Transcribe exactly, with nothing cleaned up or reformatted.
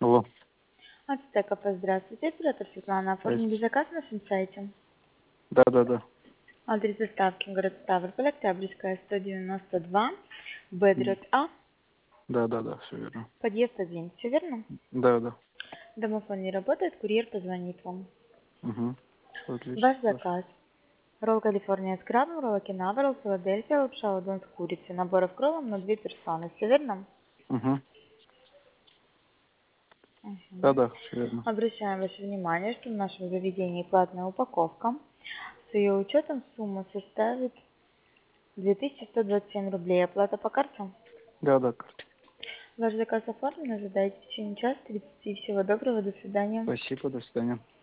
Алло. Ацтека, здравствуйте. Оператор Светлана. Оформили заказ на нашем сайте. Да, да, да. Адрес доставки город Ставрополь, Октябрьская, сто девяносто два, Б, М, дробь А, Да, да, да, все верно. подъезд один. Все верно? Да, да. Домофон не работает, курьер позвонит вам. Угу. Все отлично. Ваш заказ. Ролл Калифорния с крабом, ролл Окинава, ролл Филадельфия, лапша удон с курицей. Наборов кроллом на две персоны. Все верно? Угу. Да, Мгм. да, все верно. Обращаем ваше внимание, что в нашем заведении платная упаковка. С ее учетом сумма составит две тысячи сто двадцать семь рублей. Оплата по карте? Да, да, карта. Ваш заказ оформлен. Ожидайте в течение часа тридцати. Всего доброго. До свидания. Спасибо, до свидания.